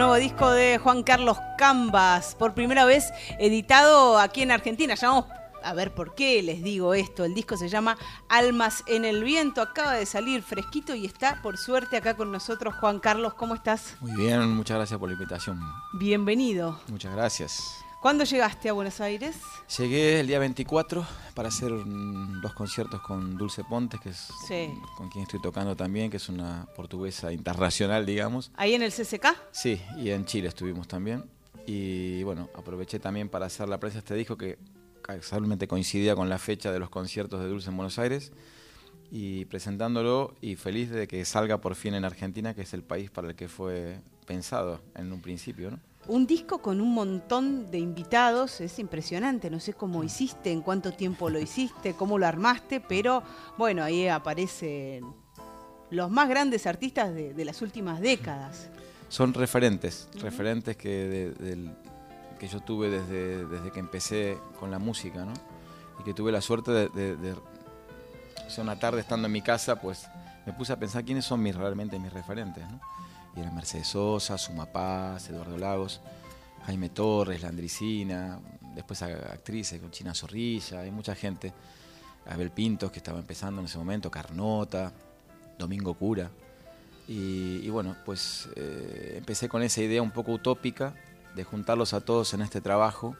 nuevo disco de Juan Carlos Cambas, por primera vez editado aquí en Argentina. Ya vamos a ver por qué les digo esto. El disco se llama Almas en el Viento, acaba de salir fresquito y está, por suerte, acá con nosotros. Juan Carlos, ¿cómo estás? Muy bien, muchas gracias por la invitación. Bienvenido. Muchas gracias. ¿Cuándo llegaste a Buenos Aires? Llegué el día 24 para hacer 2 conciertos con Dulce Pontes, que es con quien estoy tocando también, que es una portuguesa internacional, digamos. ¿Ahí en el CCK? Sí, y en Chile estuvimos también. Y bueno, aproveché también para hacer la prensa de este disco que casualmente coincidía con la fecha de los conciertos de Dulce en Buenos Aires, y presentándolo y feliz de que salga por fin en Argentina, que es el país para el que fue pensado en un principio, ¿no? Un disco con un montón de invitados, es impresionante, no sé cómo hiciste, en cuánto tiempo lo hiciste, cómo lo armaste, pero bueno, ahí aparecen los más grandes artistas de las últimas décadas. Son referentes que que yo tuve desde que empecé con la música, ¿no? Y que tuve la suerte o sea, una tarde estando en mi casa, pues me puse a pensar quiénes son realmente mis referentes, ¿no? Y eran Mercedes Sosa, Sumapaz, Eduardo Lagos, Jaime Torres, Landricina, después actrices, con China Zorrilla, hay mucha gente. Abel Pintos, que estaba empezando en ese momento, Carnota, Domingo Cura. Y bueno, pues empecé con esa idea un poco utópica de juntarlos a todos en este trabajo,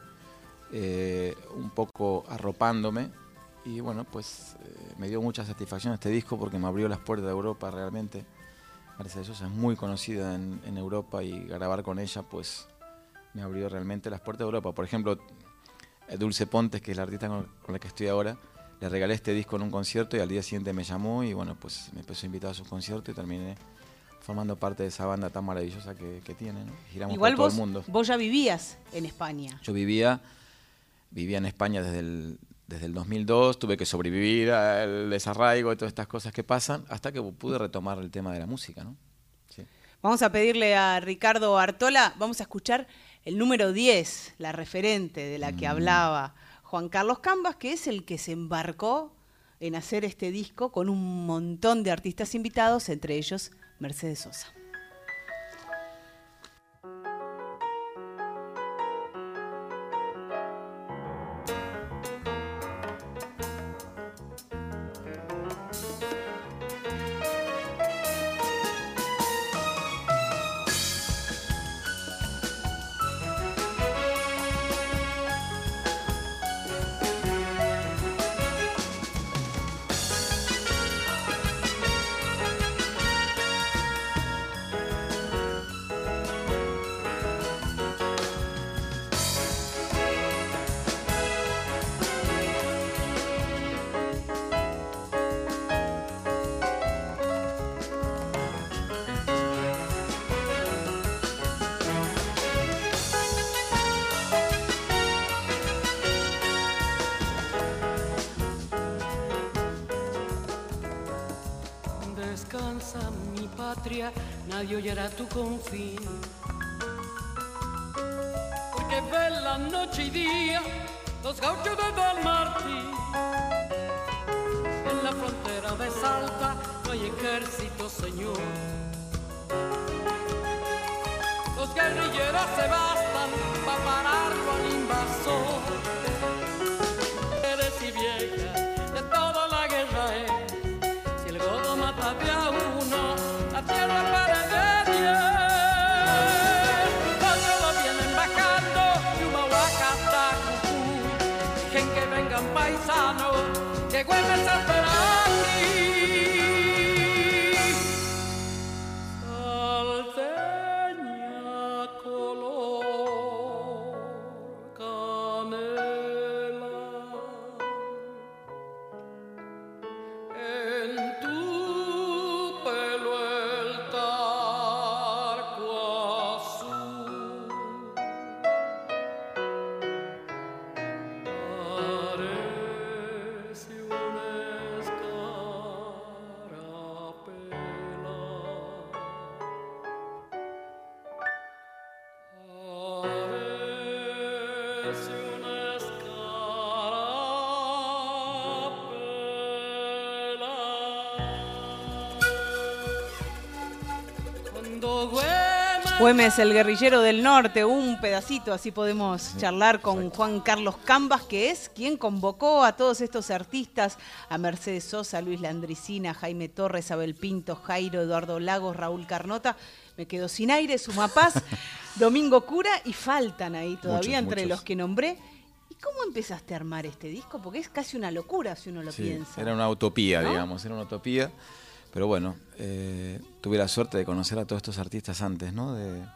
un poco arropándome. Y bueno, pues me dio mucha satisfacción este disco porque me abrió las puertas de Europa realmente. Mercedes Sosa es muy conocida en Europa y grabar con ella pues me abrió realmente las puertas de Europa. Por ejemplo, Dulce Pontes, que es la artista con la que estoy ahora, le regalé este disco en un concierto y al día siguiente me llamó y bueno, pues me empezó a invitar a sus conciertos y terminé formando parte de esa banda tan maravillosa que tiene, ¿no? Giramos igual por todo el mundo. Vos ya vivías en España. Yo vivía en España desde el 2002, tuve que sobrevivir al desarraigo y todas estas cosas que pasan, hasta que pude retomar el tema de la música, ¿no? Sí. Vamos a pedirle a Ricardo Artola, vamos a escuchar el número 10, la referente de la que hablaba Juan Carlos Cambas, que es el que se embarcó en hacer este disco con un montón de artistas invitados, entre ellos Mercedes Sosa. Descansa mi patria, nadie oyera tu confín, porque vela noche y día los gauchos de Don Martín. En la frontera de Salta no hay ejército, señor. Los guerrilleros se bastan para pararlo al invasor. Eres y vieja, de toda la guerra es. Mata a uno, la tierra para de 10. Todos lo vienen bajando, Yumahuaca hasta Cucuy. Dejen que vengan paisanos, que Güemes espera aquí. Salteña color canela. En tu pelo el tarco azul parece una escarapela. Parece una escarapela. Cuando Güemes Güemes, el guerrillero del norte, un pedacito, así podemos charlar con Juan Carlos Cambas, que es quien convocó a todos estos artistas, a Mercedes Sosa, Luis Landricina, Jaime Torres, Abel Pintos, Jairo, Eduardo Lagos, Raúl Carnota. Me quedo sin aire, Sumapaz, Domingo Cura, y faltan ahí todavía entre los que nombré. ¿Y cómo empezaste a armar este disco? Porque es casi una locura si uno lo piensa. Era una utopía, ¿no? digamos, era una utopía. Pero bueno, tuve la suerte de conocer a todos estos artistas antes, ¿no?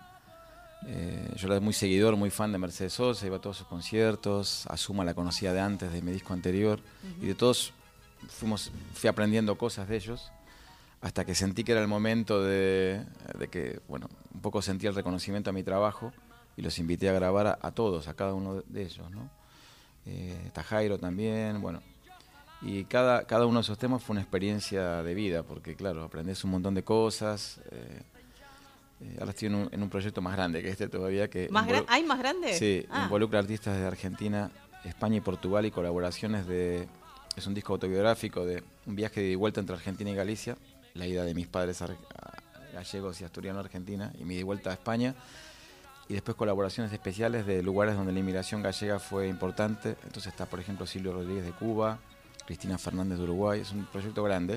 Yo era muy seguidor, muy fan de Mercedes Sosa, iba a todos sus conciertos, a Suma la conocía de antes, de mi disco anterior, y de todos fui aprendiendo cosas de ellos, hasta que sentí que era el momento de que, bueno, un poco sentí el reconocimiento a mi trabajo, y los invité a grabar a todos, a cada uno de ellos, ¿no? Está Jairo también, bueno. Y cada uno de esos temas fue una experiencia de vida, porque claro, aprendés un montón de cosas. Ahora estoy en un proyecto más grande que este todavía. ¿Hay más grande? Sí, involucra artistas de Argentina, España y Portugal y colaboraciones es un disco autobiográfico de un viaje de ida y vuelta entre Argentina y Galicia, la ida de mis padres gallegos y asturianos a Argentina y mi ida y vuelta a España. Y después colaboraciones especiales de lugares donde la inmigración gallega fue importante. Entonces está, por ejemplo, Silvio Rodríguez de Cuba, Cristina Fernández de Uruguay. Es un proyecto grande.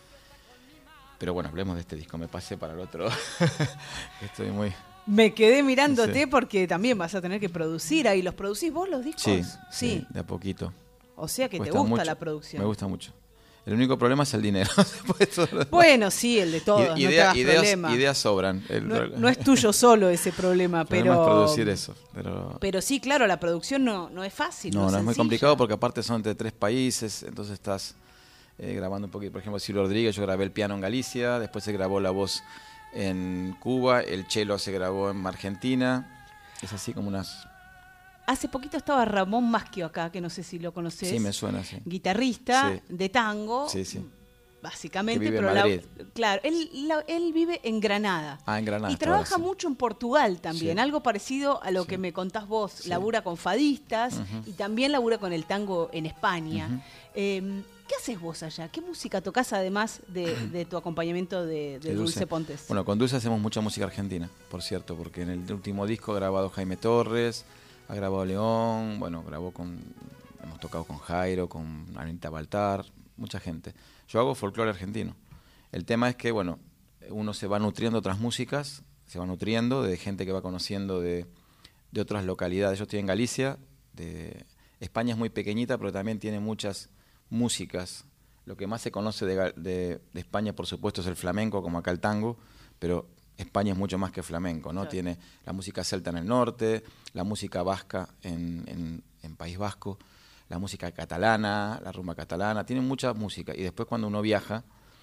Pero bueno, hablemos de este disco. Me pasé para el otro. Estoy muy... Me quedé mirándote porque también vas a tener que producir ahí. ¿Los producís vos los discos? Sí, de a poquito. O sea que te gusta mucho la producción. Me gusta mucho. El único problema es el dinero. Bueno, sí, el de todos, no te hagas problema. Ideas sobran. No es tuyo solo ese problema, pero... es producir eso. Pero sí, claro, la producción no es fácil. No es muy complicado porque aparte son de 3 países, entonces estás grabando un poquito. Por ejemplo, Silvio Rodríguez, yo grabé el piano en Galicia, después se grabó la voz en Cuba, el cello se grabó en Argentina. Es así como unas... Hace poquito estaba Ramón Maschio acá, que no sé si lo conocés. Sí, me suena, sí. Guitarrista de tango. Sí, sí. Básicamente, que vive pero en Madrid. Claro, él vive en Granada. En Granada. Y trabaja mucho en Portugal también, algo parecido a lo que me contás vos. Sí. Labura con fadistas y también labura con el tango en España. ¿Qué haces vos allá? ¿Qué música tocás además de tu acompañamiento de Dulce Pontes? Bueno, con Dulce hacemos mucha música argentina, por cierto, porque en el último disco ha grabado Jaime Torres, ha grabado León, bueno, hemos tocado con Jairo, con Anita Baltar, mucha gente. Yo hago folclore argentino. El tema es que, bueno, uno se va nutriendo de otras músicas, se va nutriendo de gente que va conociendo de otras localidades. Yo estoy en Galicia, España es muy pequeñita, pero también tiene muchas músicas. Lo que más se conoce de España, por supuesto, es el flamenco, como acá el tango, pero España es mucho más que flamenco, ¿no? Claro. Tiene la música celta en el norte, la música vasca en País Vasco, la música catalana, la rumba catalana, tiene mucha música. Y después cuando uno viajas,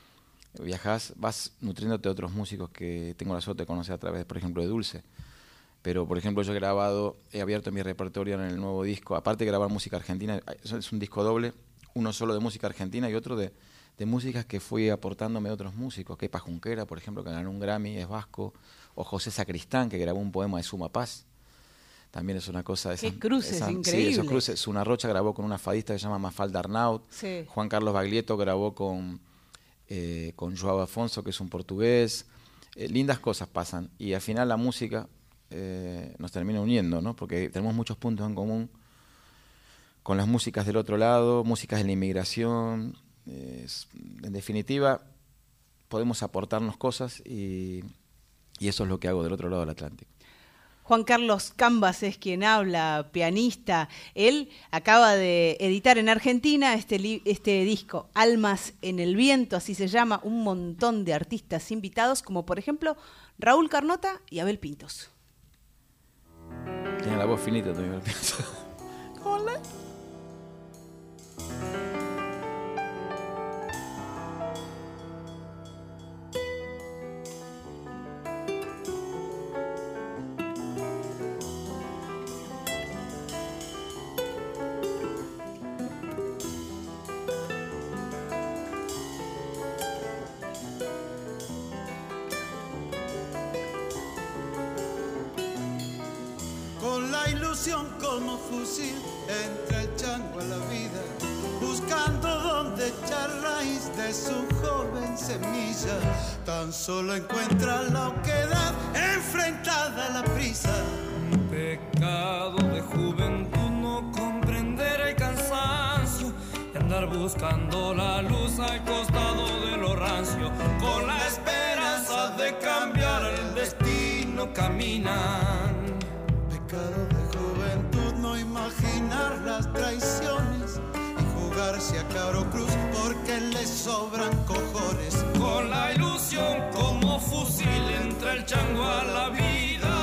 vas nutriéndote de otros músicos que tengo la suerte de conocer a través, por ejemplo, de Dulce. Pero, por ejemplo, yo he abierto mi repertorio en el nuevo disco, aparte de grabar música argentina, es un disco doble, uno solo de música argentina y otro de músicas que fui aportándome de otros músicos. Kepa Junquera, por ejemplo, que ganó un Grammy, es vasco, o José Sacristán, que grabó un poema de Sumapaz. También es una cosa... ¡Qué cruces, increíble! Sí, esos cruces. Suna Rocha grabó con una fadista que se llama Mafalda Arnaut. Sí. Juan Carlos Baglietto grabó con Joao Afonso, que es un portugués. Lindas cosas pasan. Y al final la música nos termina uniendo, ¿no? Porque tenemos muchos puntos en común con las músicas del otro lado, músicas de la inmigración. En definitiva, podemos aportarnos cosas y eso es lo que hago del otro lado del Atlántico. Juan Carlos Cambas es quien habla, pianista. Él acaba de editar en Argentina este disco, Almas en el Viento, así se llama, un montón de artistas invitados, como por ejemplo Raúl Carnota y Abel Pintos. Tiene la voz finita también, Abel Pintos. Hola. Con la ilusión como fusil entre el chango a la vida, buscando dónde echar raíz de su joven semilla. Tan solo encuentra la oquedad enfrentada a la prisa. Pecado de juventud no comprender el cansancio y andar buscando la luz al costado de lo rancio. Con la esperanza de cambiar el destino caminan. Pecado de juventud no imaginar las traiciones y jugarse a Caro Cruz porque le sobran cojones. Con la ilusión como fusil entra el chango a la vida.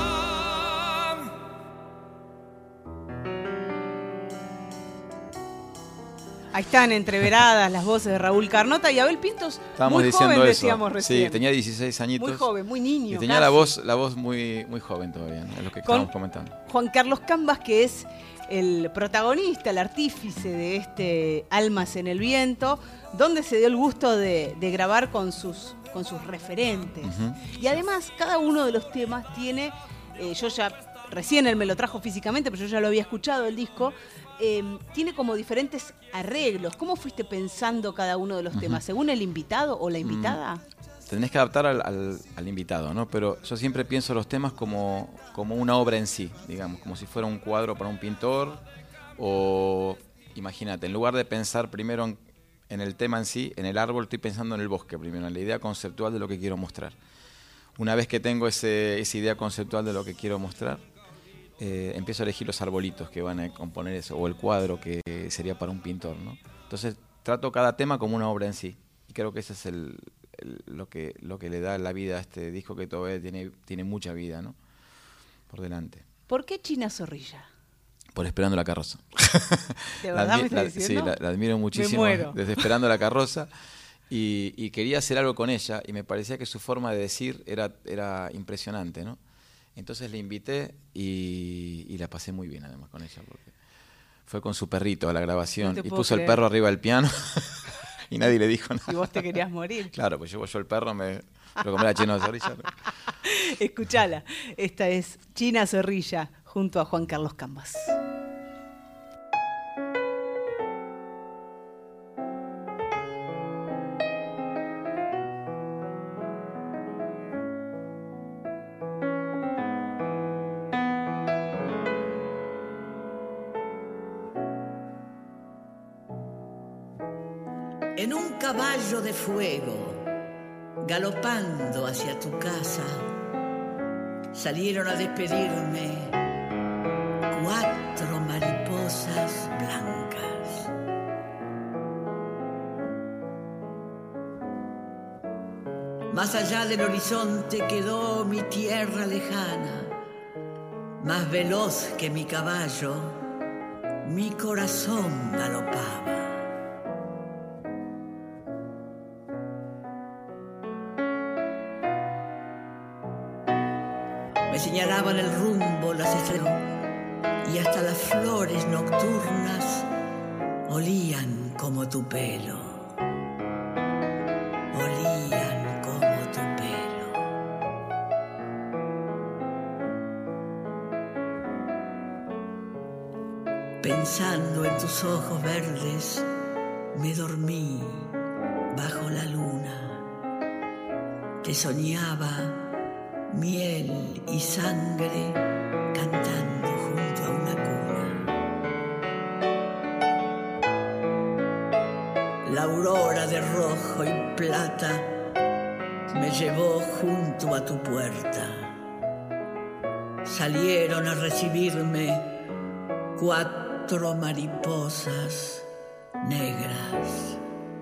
Ahí están entreveradas las voces de Raúl Carnota y Abel Pintos. Estábamos muy diciendo joven, eso. decíamos recién. Sí, tenía 16 añitos. Muy joven, muy niño. Y tenía casi. la voz muy, muy joven todavía, ¿no? Es lo que Con estábamos comentando. Juan Carlos Cambas, que es el protagonista, el artífice de este Almas en el Viento, donde se dio el gusto de grabar con sus referentes. Y además, cada uno de los temas tiene, yo ya, recién él me lo trajo físicamente, pero yo ya lo había escuchado el disco, tiene como diferentes arreglos. ¿Cómo fuiste pensando cada uno de los temas? ¿Según el invitado o la invitada? Tenés que adaptar al invitado, ¿no? Pero yo siempre pienso los temas como una obra en sí, digamos, como si fuera un cuadro para un pintor. O imagínate, en lugar de pensar primero en el tema en sí, en el árbol, estoy pensando en el bosque primero, en la idea conceptual de lo que quiero mostrar. Una vez que tengo esa idea conceptual de lo que quiero mostrar, empiezo a elegir los arbolitos que van a componer eso, o el cuadro que sería para un pintor, ¿no? Entonces trato cada tema como una obra en sí. Y creo que ese es lo que le da la vida a este disco, que todavía tiene mucha vida, ¿no? Por delante. ¿Por qué China Zorrilla? Por Esperando la Carroza. ¿De verdad me estás diciendo? Sí, la admiro muchísimo. Me muero. Desde Esperando la Carroza. Y quería hacer algo con ella, y me parecía que su forma de decir era impresionante, ¿no? Entonces le invité y la pasé muy bien además con ella, porque fue con su perrito a la grabación y puso el perro arriba del piano y nadie le dijo nada. Y vos te querías morir. Claro, pues llevo yo el perro, me lo comí la China Zorrilla. Escuchala, esta es China Zorrilla junto a Juan Carlos Cambas. En un caballo de fuego, galopando hacia tu casa, salieron a despedirme 4 mariposas blancas. Más allá del horizonte quedó mi tierra lejana, más veloz que mi caballo, mi corazón galopaba. Me señalaban el rumbo las estrellas y hasta las flores nocturnas olían como tu pelo. Olían como tu pelo. Pensando en tus ojos verdes, me dormí bajo la luna. Te soñaba miel y sangre cantando junto a una cuna. La aurora de rojo y plata me llevó junto a tu puerta. Salieron a recibirme 4 mariposas negras.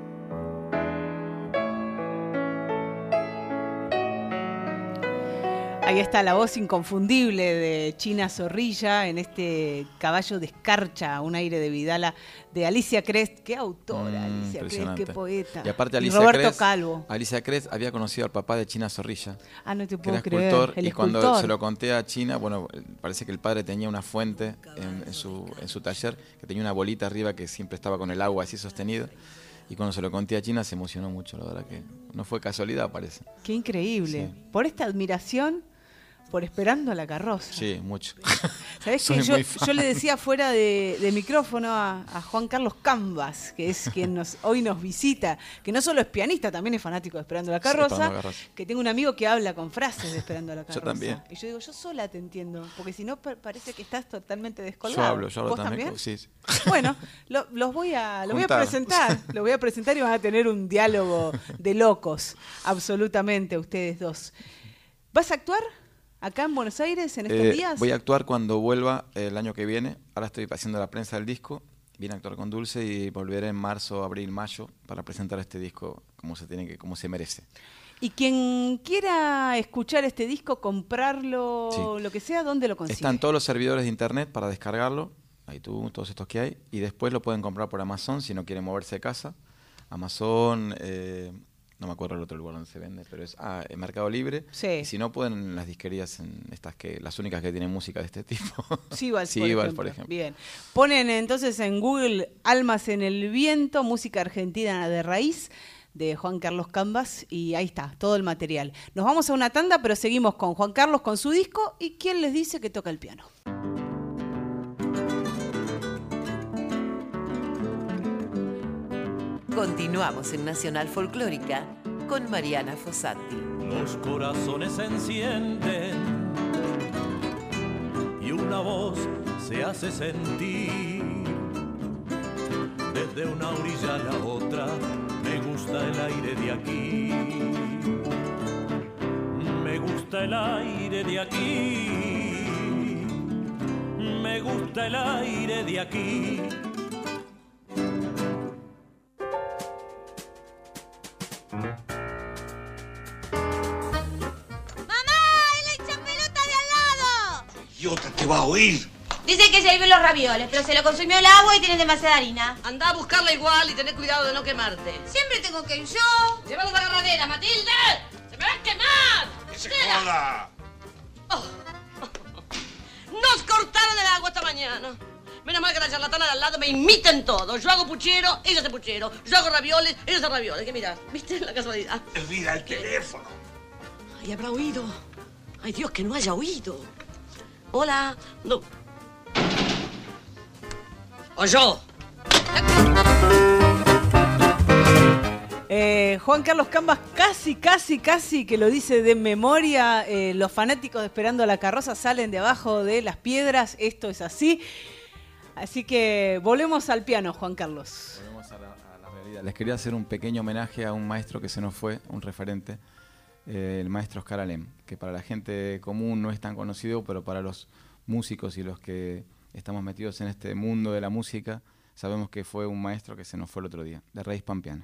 Ahí está la voz inconfundible de China Zorrilla en este Caballo de Escarcha, un aire de Vidala, de Alicia Crest. Qué autora, Alicia Crest, qué poeta. Y aparte Roberto Calvo. Alicia Crest había conocido al papá de China Zorrilla. Ah, no te que puedo era creer. escultor, El y escultor. cuando se lo conté a China, bueno, parece que el padre tenía una fuente en su taller, que tenía una bolita arriba que siempre estaba con el agua así sostenido. Y cuando se lo conté a China se emocionó mucho, la verdad que no fue casualidad, parece. Qué increíble. Sí. Por esta admiración por Esperando la Carroza. Sí, mucho. ¿Sabés Soy que muy fan. yo le decía fuera de micrófono a Juan Carlos Cambas, que es quien hoy nos visita, que no solo es pianista, también es fanático de Esperando la Carroza, Esperando la Carroza. que tengo un amigo que habla con frases de Esperando la Carroza. Yo también. Y yo digo, yo sola te entiendo, porque si no parece que estás totalmente descolgado. Yo hablo ¿Vos también. Sí. Bueno, los voy a Juntar. presentar, los voy a presentar y van a tener un diálogo de locos, absolutamente, ustedes dos. ¿Vas a actuar acá en Buenos Aires en estos días? Voy a actuar cuando vuelva el año que viene. Ahora estoy haciendo la prensa del disco. Vine a actuar con Dulce y volveré en marzo, abril, mayo para presentar este disco como se merece. Y quien quiera escuchar este disco, comprarlo, Sí. lo que sea, ¿dónde lo consigue? Están todos los servidores de internet para descargarlo. iTunes, todos estos que hay. Y después lo pueden comprar por Amazon si no quieren moverse de casa. Amazon, no me acuerdo el otro lugar donde se vende, pero es en Mercado Libre. Sí. Y si no, pueden en las disquerías, las únicas que tienen música de este tipo. Sibals, por ejemplo. Bien. Ponen entonces en Google Almas en el Viento, música argentina de raíz, de Juan Carlos Cambas, y ahí está, todo el material. Nos vamos a una tanda, pero seguimos con Juan Carlos con su disco, y ¿quién les dice que toca el piano? Continuamos en Nacional Folclórica con Mariana Fossati. Los corazones se encienden y una voz se hace sentir. Desde una orilla a la otra me gusta el aire de aquí. Me gusta el aire de aquí. Me gusta el aire de aquí. Idiota, te va a oír. Dice que se hirvió los ravioles, pero se lo consumió el agua y tiene demasiada harina. Andá a buscarla igual y tené cuidado de no quemarte. Siempre tengo que ir yo. ¡Llévalos a la agarradera, Matilde! ¡Se me va a quemar! ¡Que se joda! Oh. Nos cortaron el agua esta mañana. Menos mal que la charlatana de al lado me imiten todo. Yo hago puchero, ella hace puchero. Yo hago ravioles, ella hace ravioles. ¿Qué mirás? ¿Viste la casualidad? Olvida el teléfono. Ay, habrá oído. Ay, Dios, que no haya oído. Hola. No. ¡Oyó! Juan Carlos Cambas casi que lo dice de memoria. Los fanáticos de Esperando la Carroza salen de abajo de las piedras. Esto es así. Así que volvemos al piano, Juan Carlos. Volvemos a la realidad. Les quería hacer un pequeño homenaje a un maestro que se nos fue, un referente, el maestro Oscar Alem, que para la gente común no es tan conocido, pero para los músicos y los que estamos metidos en este mundo de la música, sabemos que fue un maestro que se nos fue el otro día, de raíz pampeana.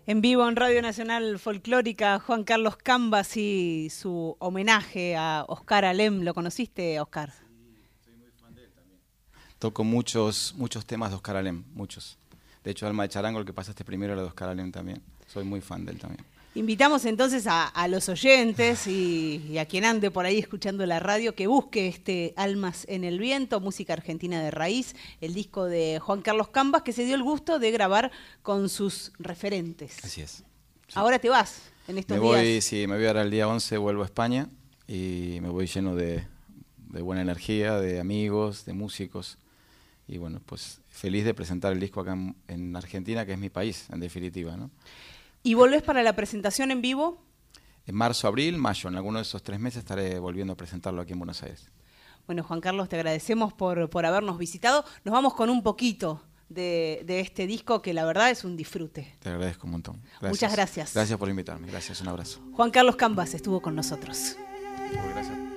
En vivo en Radio Nacional Folclórica, Juan Carlos Cambas y su homenaje a Oscar Alem. ¿Lo conociste, Oscar? Sí, soy muy fan de él también. Toco muchos temas de Oscar Alem, muchos. De hecho, Alma de Charango, el que pasaste primero, era de Oscar Alem también. Soy muy fan de él también. Invitamos entonces a los oyentes y a quien ande por ahí escuchando la radio que busque este Almas en el Viento, música argentina de raíz, el disco de Juan Carlos Cambas, que se dio el gusto de grabar con sus referentes. Así es. Sí. Ahora te vas en estos días. Sí, me voy ahora el día 11, vuelvo a España y me voy lleno de buena energía, de amigos, de músicos. Y bueno, pues feliz de presentar el disco acá en Argentina, que es mi país, en definitiva, ¿no? ¿Y volvés para la presentación en vivo? En marzo, abril, mayo, en alguno de esos 3 meses estaré volviendo a presentarlo aquí en Buenos Aires. Bueno, Juan Carlos, te agradecemos por habernos visitado. Nos vamos con un poquito de este disco que la verdad es un disfrute. Te agradezco un montón. Gracias. Muchas gracias. Gracias por invitarme. Gracias, un abrazo. Juan Carlos Cambas estuvo con nosotros. Gracias.